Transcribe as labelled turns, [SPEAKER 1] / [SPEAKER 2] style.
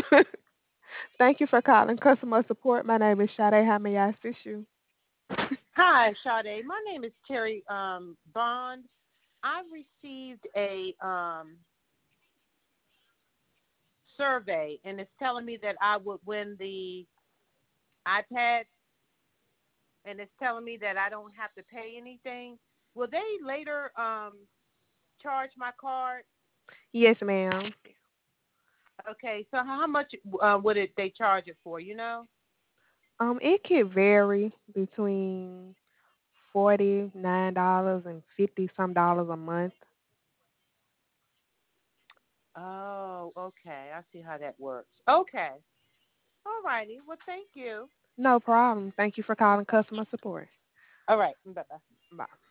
[SPEAKER 1] Thank you for calling customer support. My name is Sade. How may I assist you?
[SPEAKER 2] Hi, Sade. My name is Terry Bond. I received a survey, and it's telling me that I would win the iPad, and it's telling me that I don't have to pay anything. Will they later charge my card?
[SPEAKER 1] Yes, ma'am.
[SPEAKER 2] Okay, so how much would it they charge it for? You know?
[SPEAKER 1] It could vary between $49 and 50 some dollars a month.
[SPEAKER 2] Oh, okay. I see how that works. Okay. All righty. Well, thank you.
[SPEAKER 1] No problem. Thank you for calling customer support.
[SPEAKER 2] All right. Bye bye.
[SPEAKER 1] Bye.